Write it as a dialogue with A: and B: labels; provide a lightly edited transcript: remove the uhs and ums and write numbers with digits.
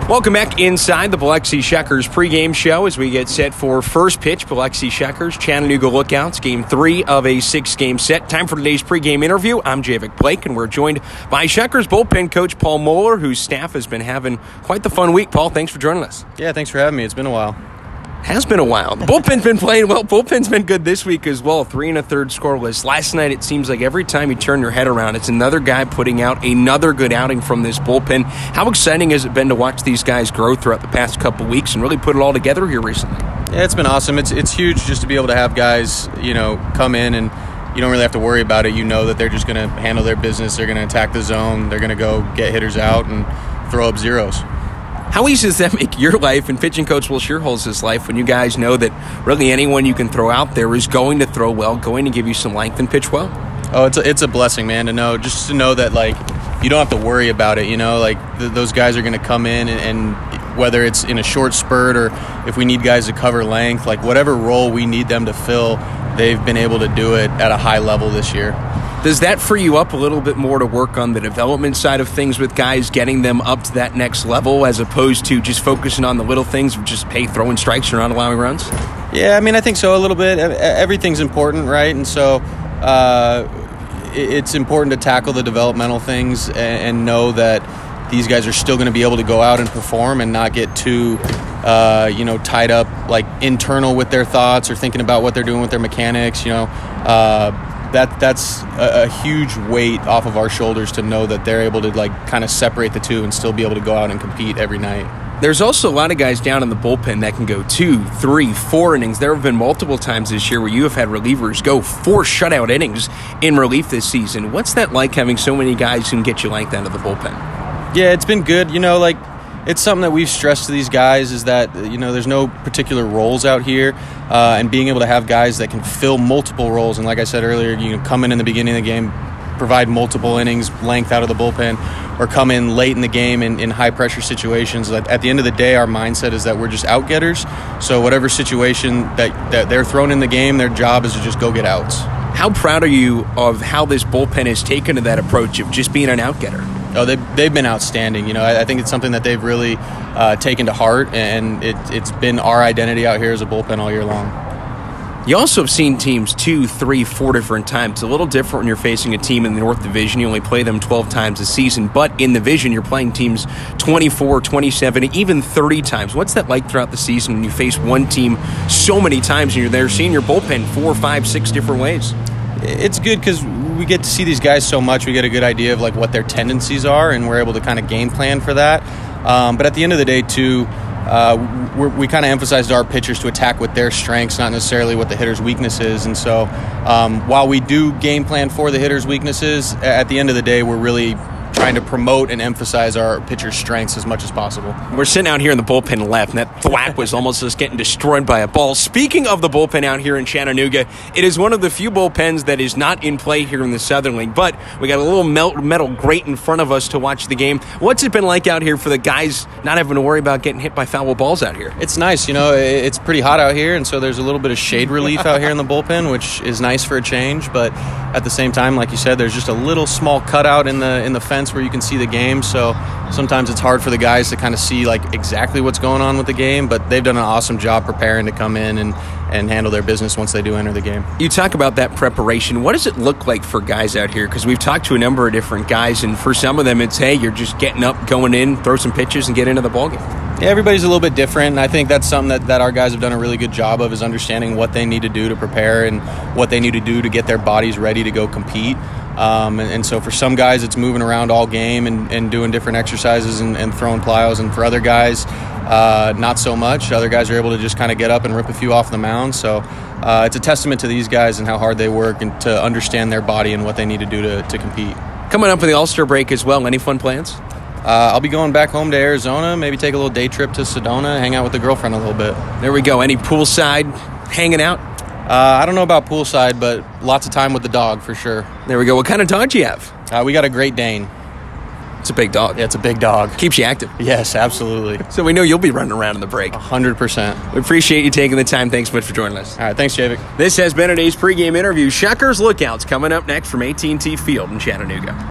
A: Welcome back inside the Biloxi Shuckers pregame show as we get set for first pitch. Biloxi Shuckers, Chattanooga Lookouts, game 3 of a 6-game set. Time for today's pregame interview. I'm Javik Blake, and we're joined by Shuckers bullpen coach Paul Moeller, whose staff has been having quite the fun week. Paul, thanks for joining us.
B: Yeah, thanks for having me. It's been a while.
A: Has been a while. The bullpen's been playing well. Bullpen's been good this week as well. 3 1/3 scoreless. Last night, it seems like every time you turn your head around, it's another guy putting out another good outing from this bullpen. How exciting has it been to watch these guys grow throughout the past couple weeks and really put it all together here recently?
B: Yeah, it's been awesome. It's huge just to be able to have guys, come in and you don't really have to worry about it. You know that they're just going to handle their business. They're going to attack the zone. They're going to go get hitters out and throw up zeros.
A: How easy does that make your life and pitching coach Will Shearholz's life when you guys know that really anyone you can throw out there is going to throw well, going to give you some length and pitch well?
B: Oh, it's a blessing, man, to know that, you don't have to worry about it, those guys are going to come in and whether it's in a short spurt or if we need guys to cover length, whatever role we need them to fill, they've been able to do it at a high level this year.
A: Does that free you up a little bit more to work on the development side of things with guys, getting them up to that next level as opposed to just focusing on the little things of just, throwing strikes or not allowing runs?
B: Yeah, I think so a little bit. Everything's important, right? And so it's important to tackle the developmental things and know that these guys are still going to be able to go out and perform and not get too tied up internal with their thoughts or thinking about what they're doing with their mechanics. That's a huge weight off of our shoulders to know that they're able to kind of separate the two and still be able to go out and compete every night.
A: There's also a lot of guys down in the bullpen that can go 2, 3, 4 innings. There have been multiple times this year where you have had relievers go 4 shutout innings in relief this season. What's that like, having so many guys who can get you length out of the bullpen?
B: Yeah, it's been good. It's something that we've stressed to these guys is that, there's no particular roles out here, and being able to have guys that can fill multiple roles. And like I said earlier, you can come in the beginning of the game, provide multiple innings, length out of the bullpen, or come in late in the game in high-pressure situations. At the end of the day, our mindset is that we're just out-getters. So whatever situation that they're thrown in the game, their job is to just go get outs.
A: How proud are you of how this bullpen has taken to that approach of just being an out-getter?
B: Oh, they've been outstanding. I think it's something that they've really taken to heart, and it's been our identity out here as a bullpen all year long.
A: You also have seen teams 2, 3, 4 different times. It's a little different when you're facing a team in the North Division. You only play them 12 times a season, but in the Division, you're playing teams 24, 27, even 30 times. What's that like throughout the season when you face one team so many times and you're there seeing your bullpen 4, 5, 6 different ways?
B: It's good because we get to see these guys so much. We get a good idea of what their tendencies are, and we're able to kind of game plan for that. But at the end of the day, too, we kind of emphasized our pitchers to attack with their strengths, not necessarily what the hitter's weakness is. And so while we do game plan for the hitter's weaknesses, at the end of the day, we're really trying to promote and emphasize our pitcher's strengths as much as possible.
A: We're sitting out here in the bullpen left, and that thwack was almost just getting destroyed by a ball. Speaking of the bullpen out here in Chattanooga, it is one of the few bullpens that is not in play here in the Southern League, but we got a little metal grate in front of us to watch the game. What's it been like out here for the guys not having to worry about getting hit by foul balls out here?
B: It's nice. It's pretty hot out here, and so there's a little bit of shade relief out here in the bullpen, which is nice for a change, but at the same time, like you said, there's just a little small cutout in the fence where you can see the game, so sometimes it's hard for the guys to kind of see exactly what's going on with the game, but they've done an awesome job preparing to come in and handle their business once they do enter the game.
A: You talk about that preparation. What does it look like for guys out here? Because we've talked to a number of different guys, and for some of them it's, hey, you're just getting up, going in, throw some pitches, and get into the ballgame.
B: Yeah, everybody's a little bit different, and I think that's something that our guys have done a really good job of, is understanding what they need to do to prepare and what they need to do to get their bodies ready to go compete. And so for some guys, it's moving around all game and doing different exercises and throwing plyos. And for other guys, not so much. Other guys are able to just kind of get up and rip a few off the mound. So it's a testament to these guys and how hard they work and to understand their body and what they need to do to compete.
A: Coming up in the All-Star break as well, any fun plans?
B: I'll be going back home to Arizona, maybe take a little day trip to Sedona, hang out with the girlfriend a little bit.
A: There we go. Any poolside hanging out?
B: I don't know about poolside, but lots of time with the dog for sure.
A: There we go. What kind of dog do you have?
B: We got a Great Dane.
A: It's a big dog.
B: Yeah, it's a big dog.
A: Keeps you active.
B: Yes, absolutely.
A: So we know you'll be running around in the break.
B: 100%.
A: We appreciate you taking the time. Thanks so much for joining us.
B: All right, thanks, Javik.
A: This has been today's pregame interview. Shuckers Lookouts coming up next from AT&T Field in Chattanooga.